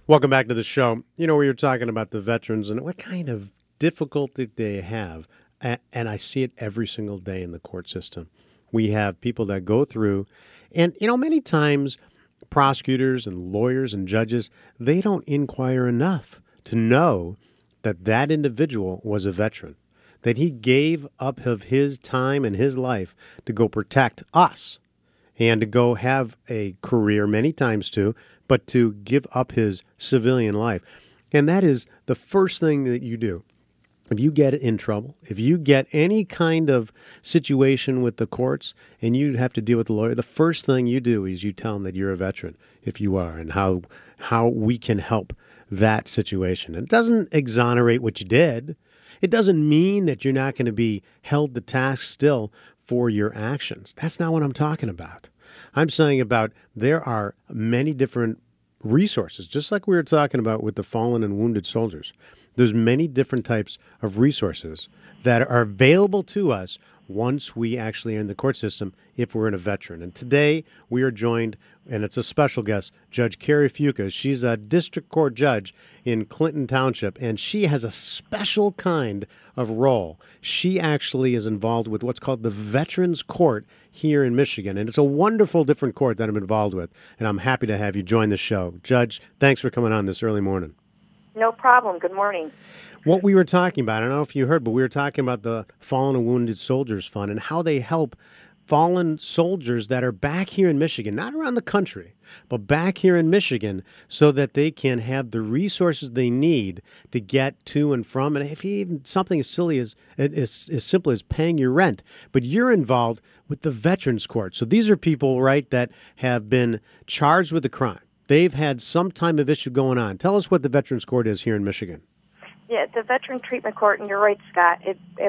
Welcome back to the show. We were talking about the veterans and what kind of difficulty they have. And I see it every single day in the court system. We have people that go through, and, many times prosecutors and lawyers and judges, they don't inquire enough to know that that individual was a veteran, that he gave up of his time and his life to go protect us and to go have a career many times too, but to give up his civilian life. And that is the first thing that you do. If you get in trouble, if you get any kind of situation with the courts and you have to deal with the lawyer, the first thing you do is you tell them that you're a veteran, if you are, and how we can help that situation. It doesn't exonerate what you did. It doesn't mean that you're not going to be held to task still for your actions. That's not what I'm talking about. I'm saying about there are many different resources, just like we were talking about with the fallen and wounded soldiers. There's many different types of resources that are available to us once we actually are in the court system if we're in a veteran. And today we are joined, and it's a special guest, Judge Carrie Fuqua. She's a district court judge in Clinton Township, and she has a special kind of role. She actually is involved with what's called the Veterans Court here in Michigan, and it's a wonderful different court that I'm involved with, and I'm happy to have you join the show. Judge, thanks for coming on this early morning. No problem. Good morning. What we were talking about, I don't know if you heard, but we were talking about the Fallen and Wounded Soldiers Fund and how they help fallen soldiers that are back here in Michigan, not around the country, but back here in Michigan, so that they can have the resources they need to get to and from. And if even something as silly as simple as paying your rent, but you're involved with the Veterans Court. So these are people, right, that have been charged with a crime. They've had some type of issue going on. Tell us what the Veterans Court is here in Michigan. Yeah, the Veteran Treatment Court, and you're right, Scott.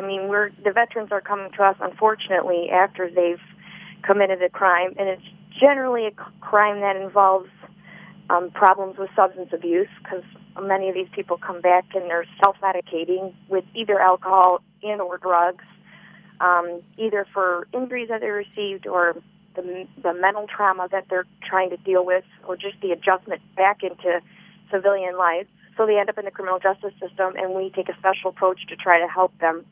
The veterans are coming to us, unfortunately, after they've committed a crime, and it's generally a crime that involves problems with substance abuse, because many of these people come back and they're self-medicating with either alcohol and or drugs, either for injuries that they received or the mental trauma that they're trying to deal with, or just the adjustment back into civilian life. So they end up in the criminal justice system, and we take a special approach to try to help them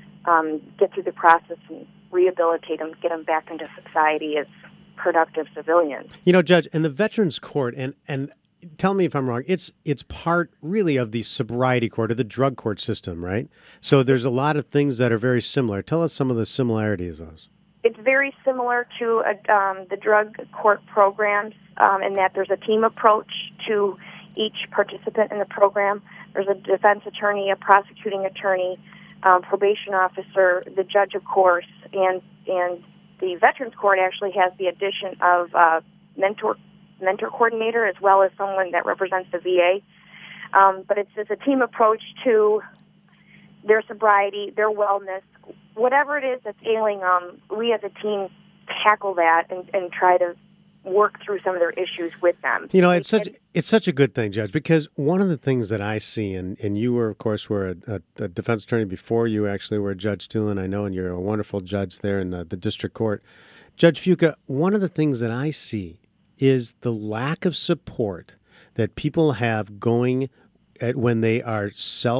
get through the process and rehabilitate them, get them back into society as productive civilians. Judge, and the Veterans Court, and tell me if I'm wrong, it's part really of the sobriety court or the drug court system, right? So there's a lot of things that are very similar. Tell us some of the similarities of those. It's very similar to the drug court programs in that there's a team approach to each participant in the program. There's a defense attorney, a prosecuting attorney, probation officer, the judge, of course, and the Veterans Court actually has the addition of a mentor coordinator as well as someone that represents the VA. But it's a team approach to their sobriety, their wellness, whatever it is that's ailing them. We as a team tackle that and try to work through some of their issues with them. It's such a good thing, Judge, because one of the things that I see, and you were, of course, were a defense attorney before you actually were a judge too, and I know, and you're a wonderful judge there in the district court. Judge Fuqua, one of the things that I see is the lack of support that people have going at when they are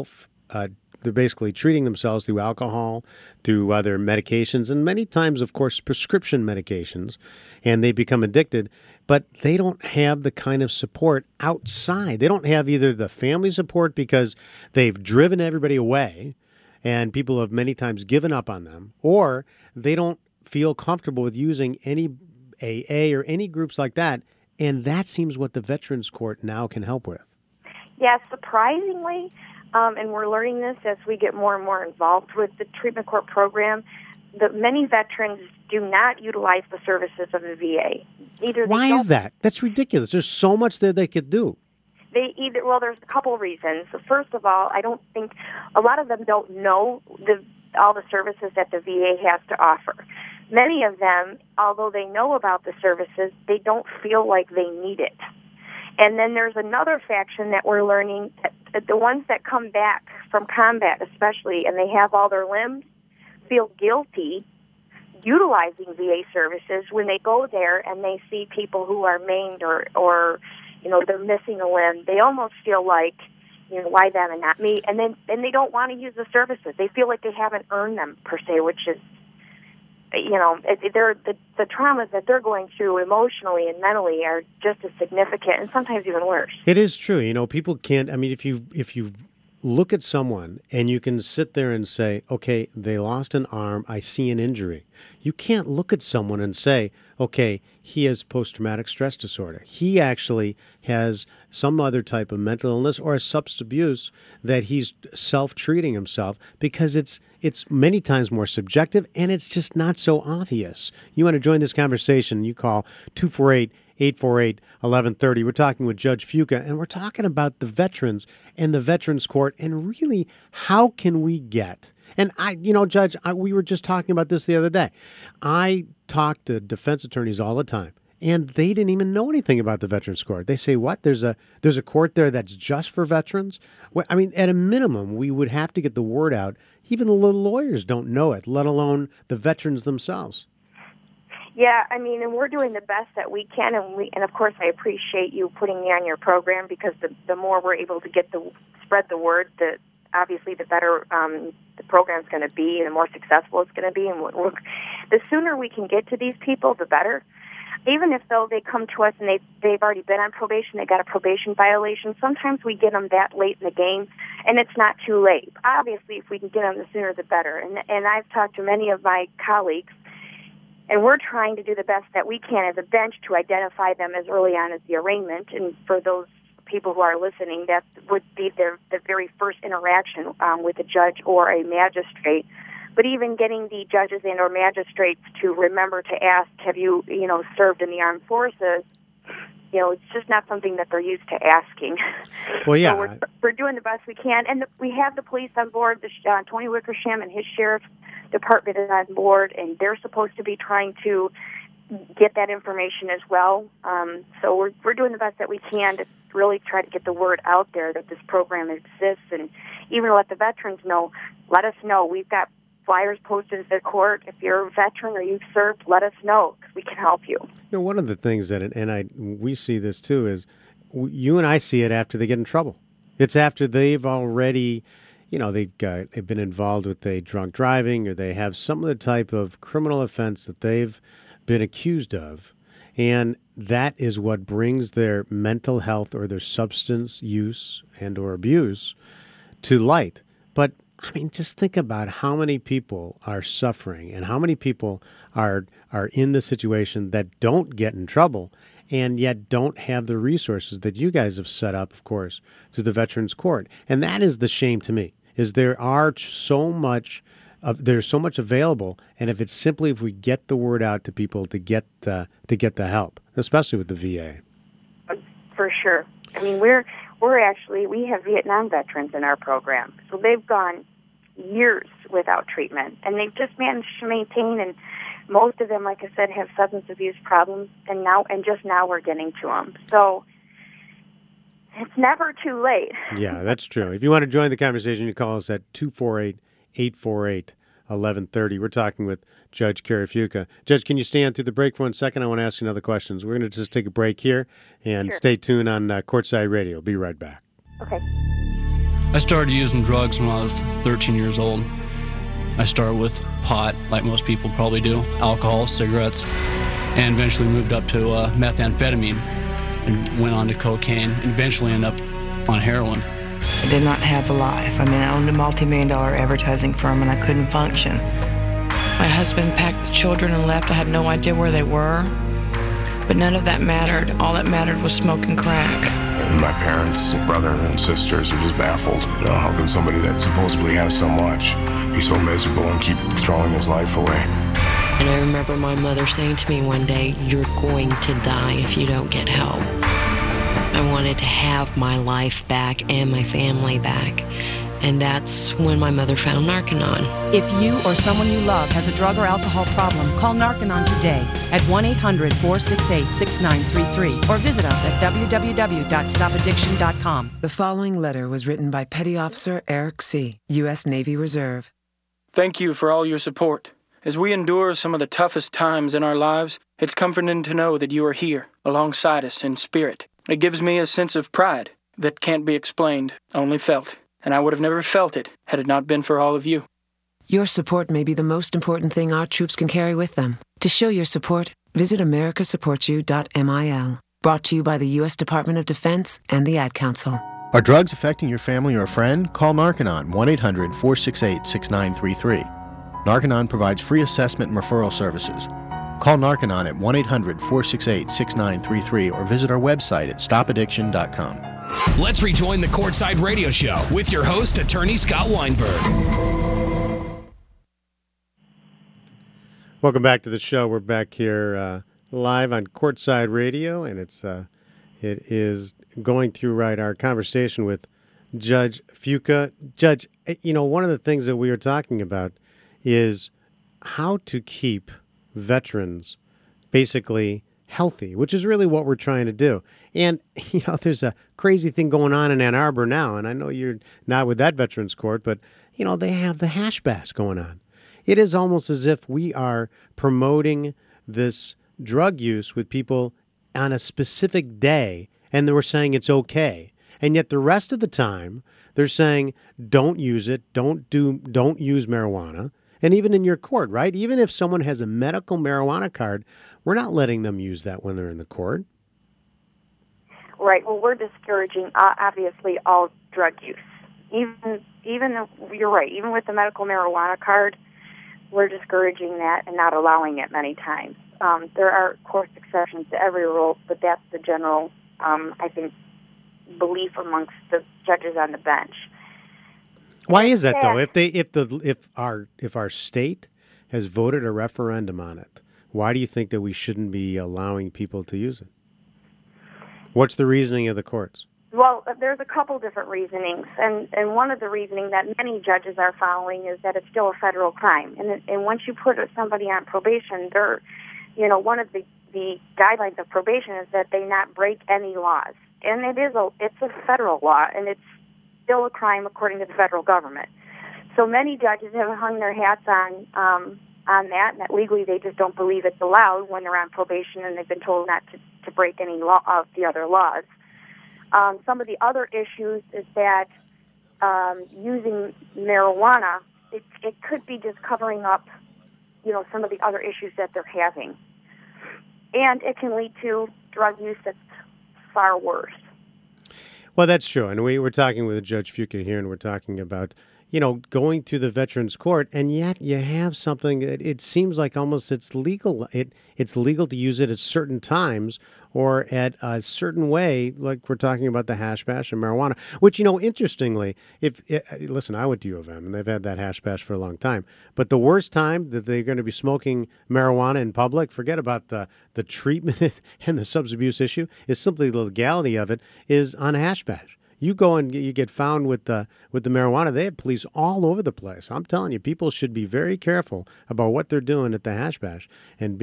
they're basically treating themselves through alcohol, through other medications, and many times, of course, prescription medications, and they become addicted, but they don't have the kind of support outside. They don't have either the family support because they've driven everybody away and people have many times given up on them, or they don't feel comfortable with using any AA or any groups like that, and that seems what the Veterans Court now can help with. Yeah, surprisingly, and we're learning this as we get more and more involved with the treatment court program, that many veterans do not utilize the services of the VA. Why is that? That's ridiculous. There's so much that they could do. There's a couple of reasons. First of all, I don't think a lot of them don't know all the services that the VA has to offer. Many of them, although they know about the services, they don't feel like they need it. And then there's another faction that we're learning, that the ones that come back from combat especially, and they have all their limbs, feel guilty utilizing VA services when they go there and they see people who are maimed or they're missing a limb, they almost feel like, why them and not me? And they don't want to use the services. They feel like they haven't earned them, per se, which is, the traumas that they're going through emotionally and mentally are just as significant and sometimes even worse. It is true. People can't, if you look at someone and you can sit there and say, okay, they lost an arm, I see an injury. You can't look at someone and say, okay, he has post-traumatic stress disorder. He actually has some other type of mental illness or a substance abuse that he's self-treating himself, because it's many times more subjective and it's just not so obvious. You want to join this conversation, you call 248-848-1130. We're talking with Judge Fiuca, and we're talking about the veterans and the Veterans Court, and really, how can we get... And Judge, we were just talking about this the other day. I talk to defense attorneys all the time, and they didn't even know anything about the Veterans Court. They say, what? There's a court there that's just for veterans? Well, at a minimum, we would have to get the word out. Even the little lawyers don't know it, let alone the veterans themselves. Yeah, and we're doing the best that we can, and of course I appreciate you putting me on your program, because the more we're able to spread the word, obviously the better the program's going to be, and the more successful it's going to be. And the sooner we can get to these people, the better. Even if, though, they come to us and they've already been on probation, they got a probation violation, sometimes we get them that late in the game, and it's not too late. Obviously, if we can get them, the sooner the better. And I've talked to many of my colleagues, and we're trying to do the best that we can as a bench to identify them as early on as the arraignment. And for those people who are listening, that would be the very first interaction with a judge or a magistrate. But even getting the judges and or magistrates to remember to ask, have you, served in the armed forces? It's just not something that they're used to asking. Well, yeah. So we're doing the best we can. And we have the police on board. Tony Wickersham and his sheriff's department is on board, and they're supposed to be trying to get that information as well. So we're doing the best that we can to really try to get the word out there that this program exists, and even let the veterans know. Let us know. We've got flyers posted at the court. If you're a veteran or you've served, let us know, because we can help you. One of the things we see this too, is you and I see it after they get in trouble. It's after they've already, they've been involved with a drunk driving, or they have some other type of criminal offense that they've been accused of. And that is what brings their mental health or their substance use and or abuse to light. But just think about how many people are suffering and how many people are in the situation that don't get in trouble and yet don't have the resources that you guys have set up, of course, through the Veterans Court. And that is the shame to me, is there's so much available, and if we get the word out to people to get the help, especially with the VA. For sure. We have Vietnam veterans in our program, so they've gone years without treatment, and they've just managed to maintain. And most of them, like I said, have substance abuse problems, and just now we're getting to them. So it's never too late. Yeah, that's true. If you want to join the conversation, you call us at 248-848-1130. We're talking with Judge Carrie Fiuca. Judge, can you stay on through the break for 1 second? I want to ask you another questions. We're going to just take a break here, and Sure. Stay tuned on Courtside Radio. Be right back. Okay. I started using drugs when I was 13 years old. I started with pot, like most people probably do, alcohol, cigarettes, and eventually moved up to methamphetamine and went on to cocaine, and eventually ended up on heroin. I did not have a life. I owned a multi-million-dollar advertising firm, and I couldn't function. My husband packed the children and left. I had no idea where they were, but none of that mattered. All that mattered was smoking crack. And my parents, brother and sisters are just baffled. How can somebody that supposedly has so much be so miserable and keep throwing his life away? And I remember my mother saying to me one day, "You're going to die if you don't get help." I wanted to have my life back and my family back. And that's when my mother found Narconon. If you or someone you love has a drug or alcohol problem, call Narconon today at 1-800-468-6933 or visit us at www.stopaddiction.com. The following letter was written by Petty Officer Eric C., U.S. Navy Reserve. Thank you for all your support. As we endure some of the toughest times in our lives, it's comforting to know that you are here, alongside us in spirit, It gives me a sense of pride that can't be explained, only felt. And I would have never felt it had it not been for all of you. Your support may be the most important thing our troops can carry with them. To show your support, visit americasupportsyou.mil. Brought to you by the U.S. Department of Defense and the Ad Council. Are drugs affecting your family or a friend? Call Narconon, 1-800-468-6933. Narconon provides free assessment and referral services. Call Narconon at 1-800-468-6933 or visit our website at stopaddiction.com. Let's rejoin the Courtside Radio Show with your host, Attorney Scott Weinberg. Welcome back to the show. We're back here live on Courtside Radio, and it is going through our conversation with Judge Fuqua. Judge, one of the things that we were talking about is how to keep veterans basically healthy, which is really what we're trying to do. And, there's a crazy thing going on in Ann Arbor now, and I know you're not with that Veterans Court, but, they have the hash bash going on. It is almost as if we are promoting this drug use with people on a specific day, and they were saying it's okay. And yet the rest of the time, they're saying don't use it, don't use marijuana. And even in your court, right? Even if someone has a medical marijuana card, we're not letting them use that when they're in the court. Right. Well, we're discouraging, obviously, all drug use. Even you're right, even with the medical marijuana card, we're discouraging that and not allowing it many times. There are, of course, exceptions to every rule, but that's the general, I think, belief amongst the judges on the bench. Why is that, though? If our state has voted a referendum on it, why do you think that we shouldn't be allowing people to use it? What's the reasoning of the courts? Well, there's a couple different reasonings, and one of the reasoning that many judges are following is that it's still a federal crime, and once you put somebody on probation, one of the guidelines of probation is that they not break any laws, and it's a federal law, and it's still a crime according to the federal government. So many judges have hung their hats on that, and that legally they just don't believe it's allowed when they're on probation, and they've been told not to break any law of the other laws. Some of the other issues is that using marijuana, it could be just covering up, some of the other issues that they're having. And it can lead to drug use that's far worse. Well, that's true. And we were talking with Judge Fuqua here, and we're talking about, going through the Veterans Court, and yet you have something that it seems like almost it's legal. It's legal to use it at certain times or at a certain way, like we're talking about the hash bash and marijuana, which, interestingly, listen, I went to U of M, and they've had that hash bash for a long time. But the worst time that they're going to be smoking marijuana in public, forget about the treatment and the substance abuse issue, is simply the legality of it is on a hash bash. You go and you get found with the marijuana. They have police all over the place. I'm telling you, people should be very careful about what they're doing at the hash bash and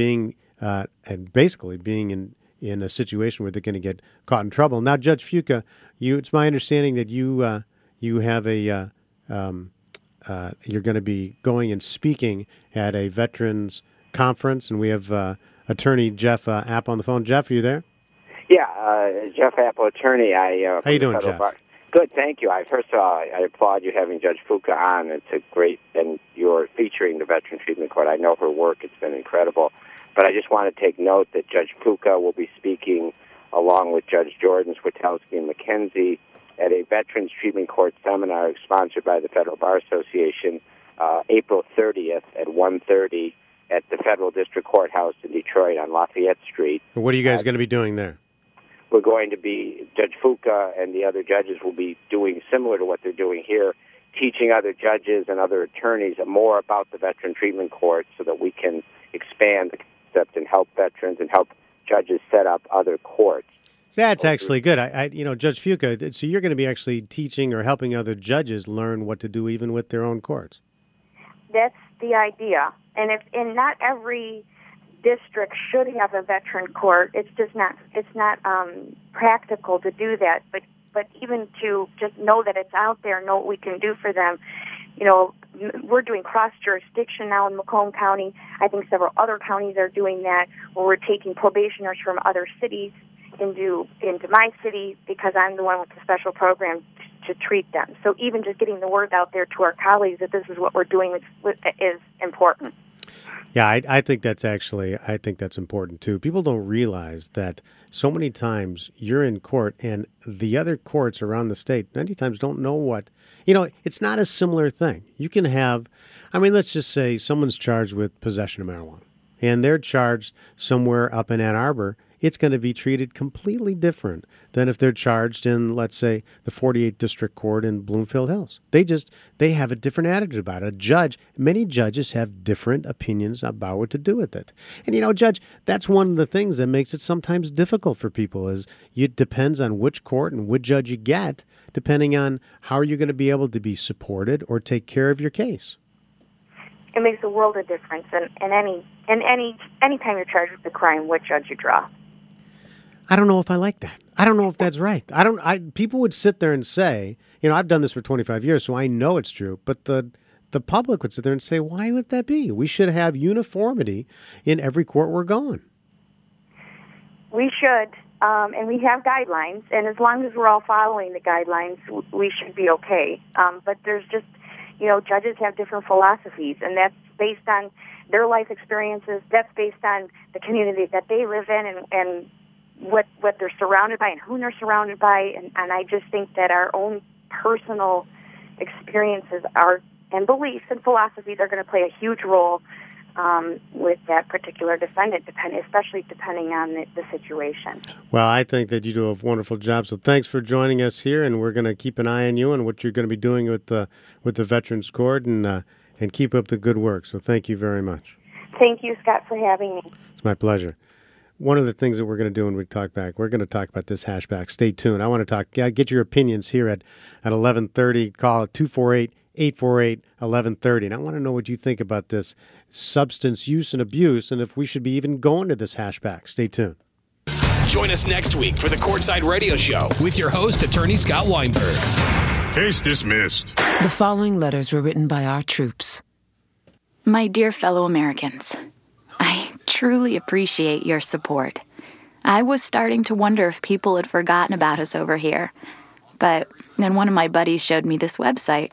basically being in a situation where they're going to get caught in trouble. Now, Judge Fuqua, it's my understanding that you have you're going to be going and speaking at a veterans conference, and we have attorney Jeff App on the phone. Jeff, are you there? Yeah, Jeff Apple, attorney. How you doing, Jeff? Good, thank you. First of all, I applaud you having Judge Fuqua on. It's a great, and you're featuring the Veteran Treatment Court. I know her work; it's been incredible. But I just want to take note that Judge Fuqua will be speaking along with Judge Jordan, Switowski, and McKenzie at a Veterans Treatment Court seminar sponsored by the Federal Bar Association, April 30th at 1:30 at the Federal District Courthouse in Detroit on Lafayette Street. What are you guys going to be doing there? We're going to be, Judge Fuqua and the other judges will be doing similar to what they're doing here, teaching other judges and other attorneys more about the Veteran Treatment Court so that we can expand the concept and help veterans and help judges set up other courts. That's actually good. Judge Fuqua, so you're going to be actually teaching or helping other judges learn what to do even with their own courts. That's the idea. And not every district should have a veteran court. It's not practical to do that. But even to just know that it's out there, know what we can do for them. We're doing cross-jurisdiction now in Macomb County. I think several other counties are doing that, where we're taking probationers from other cities into my city because I'm the one with the special program to treat them. So even just getting the word out there to our colleagues that this is what we're doing is important. Yeah, I think that's important too. People don't realize that so many times you're in court and the other courts around the state many times don't know what, it's not a similar thing. You can have, let's just say someone's charged with possession of marijuana and they're charged somewhere up in Ann Arbor. It's going to be treated completely different than if they're charged in, let's say, the 48th District Court in Bloomfield Hills. They have a different attitude about it. Many judges have different opinions about what to do with it. And, Judge, that's one of the things that makes it sometimes difficult for people is it depends on which court and which judge you get, depending on how you're going to be able to be supported or take care of your case. It makes a world of difference in any time you're charged with a crime, what judge you draw. I don't know if I like that. I don't know if that's right. People would sit there and say, I've done this for 25 years, so I know it's true. But the public would sit there and say, why would that be? We should have uniformity in every court we're going. We should, and we have guidelines. And as long as we're all following the guidelines, we should be okay. But there's just, judges have different philosophies, and that's based on their life experiences. That's based on the community that they live in and what they're surrounded by and who they're surrounded by, and I just think that our own personal experiences and beliefs and philosophies are going to play a huge role with that particular defendant, especially depending on the situation. Well, I think that you do a wonderful job, so thanks for joining us here, and we're going to keep an eye on you and what you're going to be doing with the Veterans Court, and keep up the good work. So thank you very much. Thank you, Scott, for having me. It's my pleasure. One of the things that we're going to do when we talk back, we're going to talk about this hashback. Stay tuned. I want to get your opinions here at 11:30. Call it 248-848-1130. And I want to know what you think about this substance use and abuse and if we should be even going to this hashback. Stay tuned. Join us next week for the Courtside Radio Show with your host, Attorney Scott Weinberg. Case dismissed. The following letters were written by our troops. My dear fellow Americans, I truly appreciate your support. I was starting to wonder if people had forgotten about us over here. But then one of my buddies showed me this website.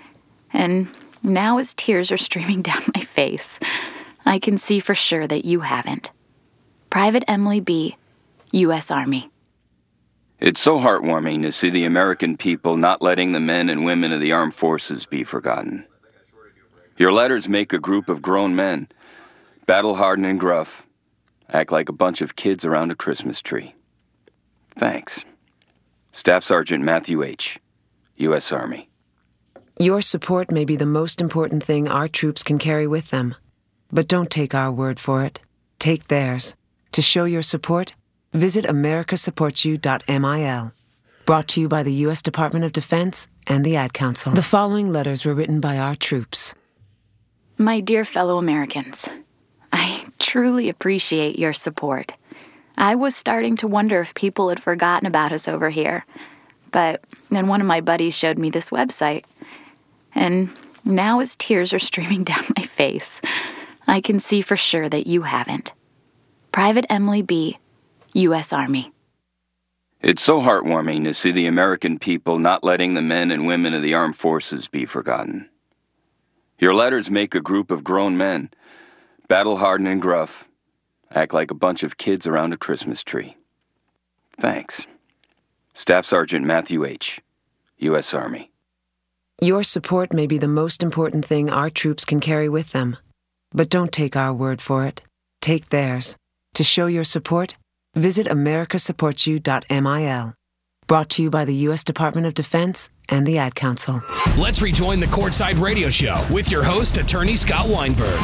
And now as tears are streaming down my face, I can see for sure that you haven't. Private Emily B., U.S. Army. It's so heartwarming to see the American people not letting the men and women of the armed forces be forgotten. Your letters make a group of grown men, battle-hardened and gruff, act like a bunch of kids around a Christmas tree. Thanks. Staff Sergeant Matthew H., U.S. Army. Your support may be the most important thing our troops can carry with them. But don't take our word for it. Take theirs. To show your support, visit americasupportsyou.mil. Brought to you by the U.S. Department of Defense and the Ad Council. The following letters were written by our troops. My dear fellow Americans, I truly appreciate your support. I was starting to wonder if people had forgotten about us over here. But then one of my buddies showed me this website. And now as tears are streaming down my face, I can see for sure that you haven't. Private Emily B., U.S. Army. It's so heartwarming to see the American people not letting the men and women of the armed forces be forgotten. Your letters make a group of grown men, battle-hardened and gruff, act like a bunch of kids around a Christmas tree. Thanks. Staff Sergeant Matthew H., U.S. Army. Your support may be the most important thing our troops can carry with them. But don't take our word for it. Take theirs. To show your support, visit americasupportsyou.mil. Brought to you by the U.S. Department of Defense and the Ad Council. Let's rejoin the Courtside Radio Show with your host, Attorney Scott Weinberg.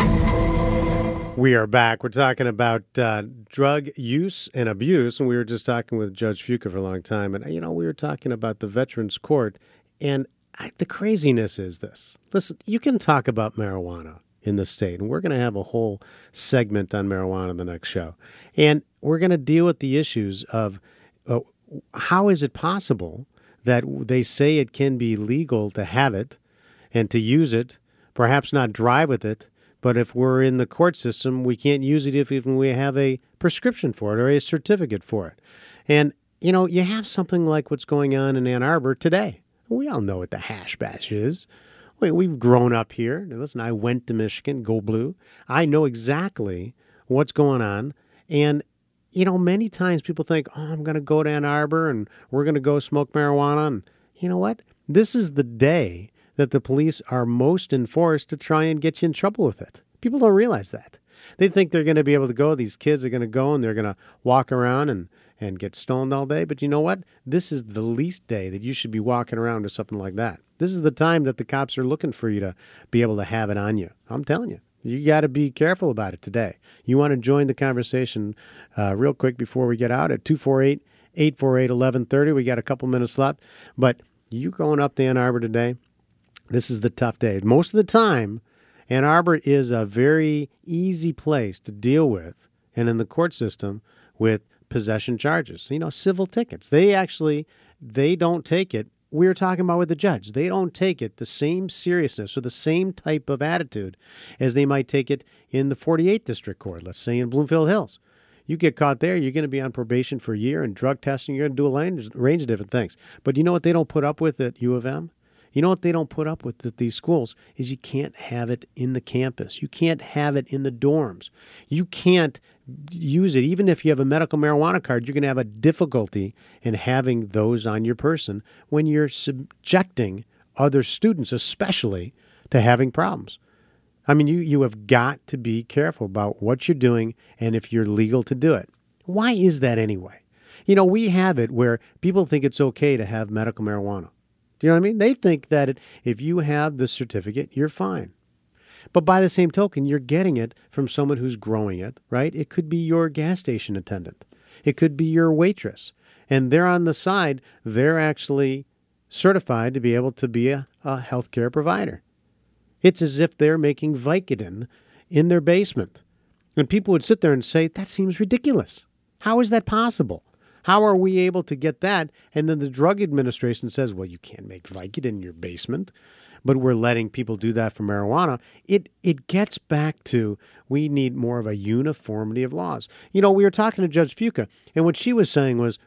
We are back. We're talking about drug use and abuse, and we were just talking with Judge Fuqua for a long time. And, we were talking about the Veterans Court, and the craziness is this. Listen, you can talk about marijuana in the state, and we're going to have a whole segment on marijuana in the next show. And we're going to deal with the issues of how is it possible that they say it can be legal to have it and to use it, perhaps not drive with it, But if we're in the court system, we can't use it if even we have a prescription for it or a certificate for it. And, you know, you have something like what's going on in Ann Arbor today. We all know what the hash bash is. We've grown up here. Listen, I went to Michigan, go blue. I know exactly what's going on. And, you know, many times people think, oh, I'm going to go to Ann Arbor and we're going to go smoke marijuana. And you know what? This is the day that the police are most enforced to try and get you in trouble with it. People don't realize that. They think they're going to be able to go. These kids are going to go and they're going to walk around and get stoned all day. But you know what? This is the least day that you should be walking around with something like that. This is the time that the cops are looking for you to be able to have it on you. I'm telling you. You got to be careful about it today. You want to join the conversation real quick before we get out at 248-848-1130. We got a couple minutes left. But you going up to Ann Arbor today, this is the tough day. Most of the time, Ann Arbor is a very easy place to deal with, and in the court system, with possession charges. You know, civil tickets. They don't take it. We were talking about with the judge. They don't take it the same seriousness or the same type of attitude as they might take it in the 48th District Court, let's say in Bloomfield Hills. You get caught there, you're going to be on probation for a year and drug testing. You're going to do a range of different things. But you know what they don't put up with at U of M? You know what they don't put up with at these schools is you can't have it in the campus. You can't have it in the dorms. You can't use it. Even if you have a medical marijuana card, you're going to have a difficulty in having those on your person when you're subjecting other students, especially, to having problems. I mean, you have got to be careful about what you're doing and if you're legal to do it. Why is that anyway? You know, we have it where people think it's okay to have medical marijuana. Do you know what I mean? They think that if you have the certificate, you're fine. But by the same token, you're getting it from someone who's growing it, right? It could be your gas station attendant. It could be your waitress. And they're on the side, they're actually certified to be able to be a healthcare provider. It's as if they're making Vicodin in their basement. And people would sit there and say, that seems ridiculous. How is that possible? How are we able to get that? And then the Drug Administration says, well, you can't make Vicodin in your basement, but we're letting people do that for marijuana. It gets back to we need more of a uniformity of laws. You know, we were talking to Judge Fuca, and what she was saying was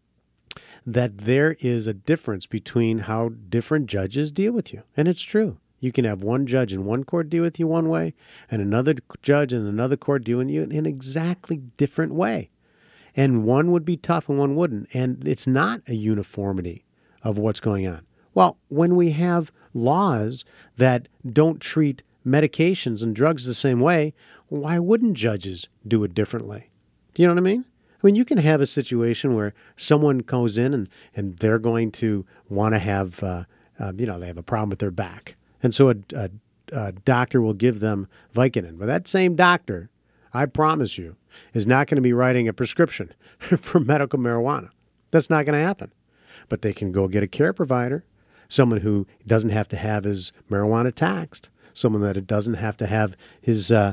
that there is a difference between how different judges deal with you. And it's true. You can have one judge in one court deal with you one way, and another judge in another court deal with you in an exactly different way. And one would be tough and one wouldn't. And it's not a uniformity of what's going on. Well, when we have laws that don't treat medications and drugs the same way, why wouldn't judges do it differently? Do you know what I mean? I mean, you can have a situation where someone goes in and they're going to want to have, they have a problem with their back. And so a doctor will give them Vicodin. But that same doctor, I promise you, is not going to be writing a prescription for medical marijuana. That's not going to happen. But they can go get a care provider, someone who doesn't have to have his marijuana taxed, someone that it doesn't have to have have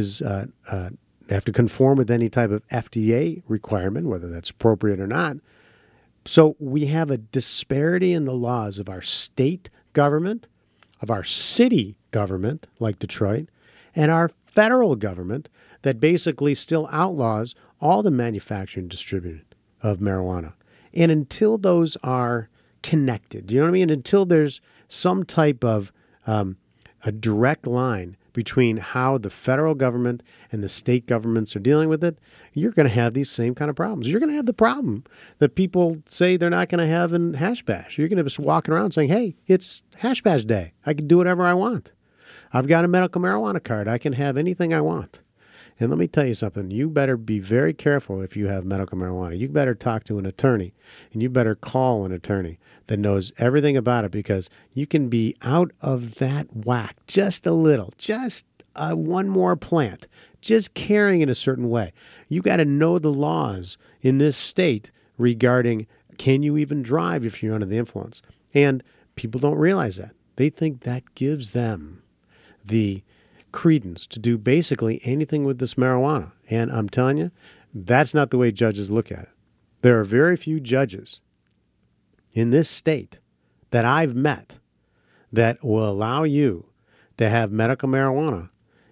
to conform with any type of FDA requirement, whether that's appropriate or not. So we have a disparity in the laws of our state government, of our city government, like Detroit, and our federal government that basically still outlaws all the manufacturing and distribution of marijuana. And until those are connected, do you know what I mean? Until there's some type of a direct line between how the federal government and the state governments are dealing with it, you're going to have these same kind of problems. You're going to have the problem that people say they're not going to have in Hash Bash. You're going to be walking around saying, hey, it's Hash Bash Day. I can do whatever I want. I've got a medical marijuana card. I can have anything I want. And let me tell you something. You better be very careful if you have medical marijuana. You better talk to an attorney, and you better call an attorney that knows everything about it, because you can be out of that whack just a little, just one more plant, just carrying it a certain way. You got to know the laws in this state regarding can you even drive if you're under the influence. And people don't realize that. They think that gives them the credence to do basically anything with this marijuana. And I'm telling you, that's not the way judges look at it. There are very few judges in this state that I've met that will allow you to have medical marijuana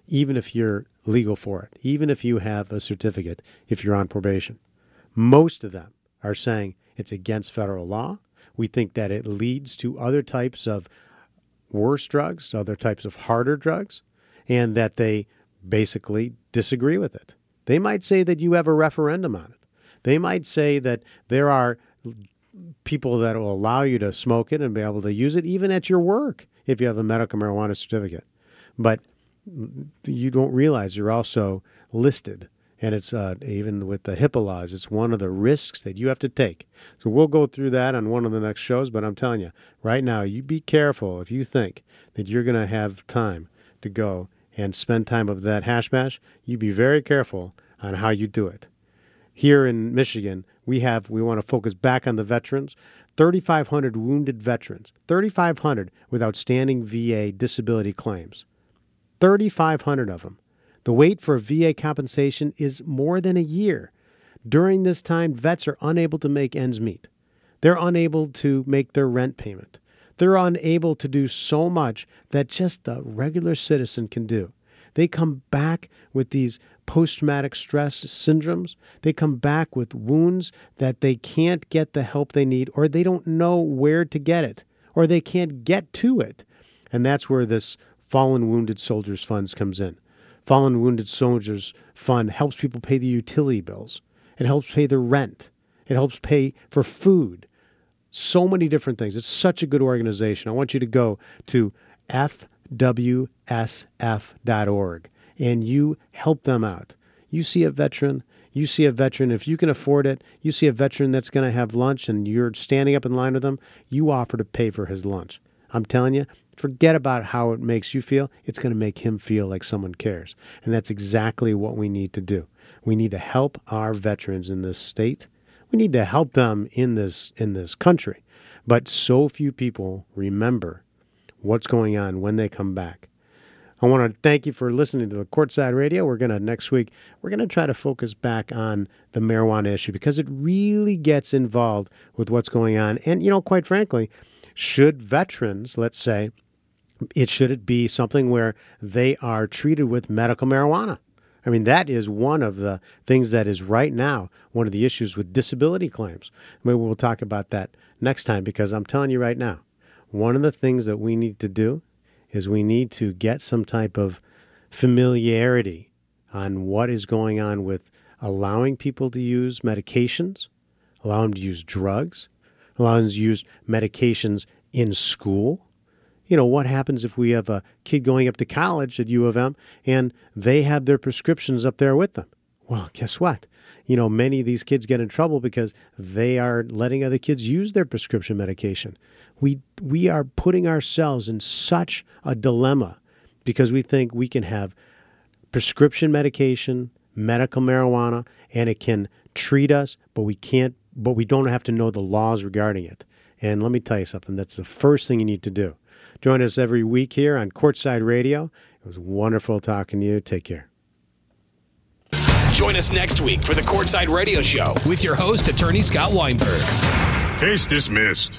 even if you're legal for it, even if you have a certificate, if you're on probation. Most of them are saying it's against federal law. We think that it leads to other types of worse drugs, other types of harder drugs, and that they basically disagree with it. They might say that you have a referendum on it. They might say that there are people that will allow you to smoke it and be able to use it even at your work if you have a medical marijuana certificate. But you don't realize you're also listed. And it's even with the HIPAA laws, it's one of the risks that you have to take. So we'll go through that on one of the next shows. But I'm telling you, right now, you be careful if you think that you're going to have time to go and spend time with that hash mash. You be very careful on how you do it. Here in Michigan, we want to focus back on the veterans. 3,500 wounded veterans, 3,500 with outstanding VA disability claims, 3,500 of them. The wait for VA compensation is more than a year. During this time, vets are unable to make ends meet. They're unable to make their rent payment. They're unable to do so much that just a regular citizen can do. They come back with these post-traumatic stress syndromes. They come back with wounds that they can't get the help they need, or they don't know where to get it, or they can't get to it. And that's where this Fallen Wounded Soldiers Funds comes in. Fallen Wounded Soldiers Fund helps people pay the utility bills. It helps pay the rent. It helps pay for food. So many different things. It's such a good organization. I want you to go to fwsf.org and you help them out. You see a veteran, if you can afford it, you see a veteran that's going to have lunch and you're standing up in line with them, you offer to pay for his lunch. I'm telling you, forget about how it makes you feel. It's going to make him feel like someone cares. And that's exactly what we need to do. We need to help our veterans in this state. We need to help them in this country. But so few people remember what's going on when they come back. I want to thank you for listening to the Courtside Radio. Next week, we're going to try to focus back on the marijuana issue because it really gets involved with what's going on. And, quite frankly, should veterans, let's say, should it be something where they are treated with medical marijuana? I mean, that is one of the things that is right now one of the issues with disability claims. Maybe we'll talk about that next time because I'm telling you right now, one of the things that we need to do is we need to get some type of familiarity on what is going on with allowing people to use medications, allow them to use drugs, allow them to use medications in school. What happens if we have a kid going up to college at U of M and they have their prescriptions up there with them? Well, guess what? Many of these kids get in trouble because they are letting other kids use their prescription medication. We are putting ourselves in such a dilemma because we think we can have prescription medication, medical marijuana, and it can treat us, but we don't have to know the laws regarding it. And let me tell you something, that's the first thing you need to do. Join us every week here on Courtside Radio. It was wonderful talking to you. Take care. Join us next week for the Courtside Radio Show with your host, Attorney Scott Weinberg. Case dismissed.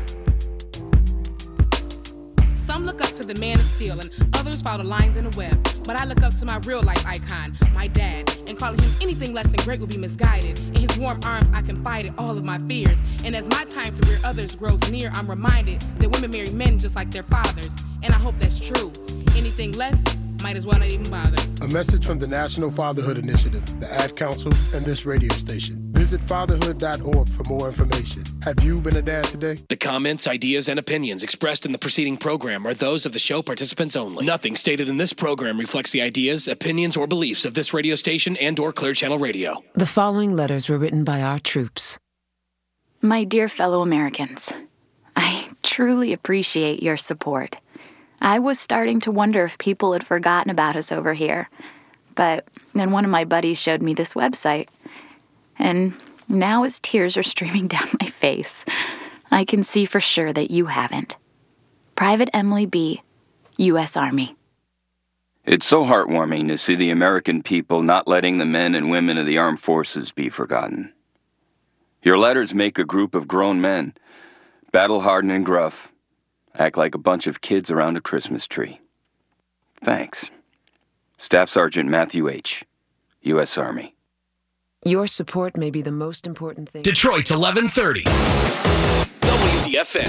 Some look up to the Man of Steel and others follow lines in the web. But I look up to my real-life icon, my dad, and calling him anything less than great would be misguided. In his warm arms, I confided all of my fears. And as my time to rear others grows near, I'm reminded that women marry men just like their fathers. And I hope that's true. Anything less, might as well not even bother. A message from the National Fatherhood Initiative, the Ad Council, and this radio station. Visit fatherhood.org for more information. Have you been a dad today? The comments, ideas, and opinions expressed in the preceding program are those of the show participants only. Nothing stated in this program reflects the ideas, opinions, or beliefs of this radio station and/or Clear Channel Radio. The following letters were written by our troops. My dear fellow Americans, I truly appreciate your support. I was starting to wonder if people had forgotten about us over here. But then one of my buddies showed me this website. And now as tears are streaming down my face, I can see for sure that you haven't. Private Emily B., U.S. Army. It's so heartwarming to see the American people not letting the men and women of the armed forces be forgotten. Your letters make a group of grown men, battle-hardened and gruff, act like a bunch of kids around a Christmas tree. Thanks. Staff Sergeant Matthew H., U.S. Army. Your support may be the most important thing. Detroit's 1130. WDFN.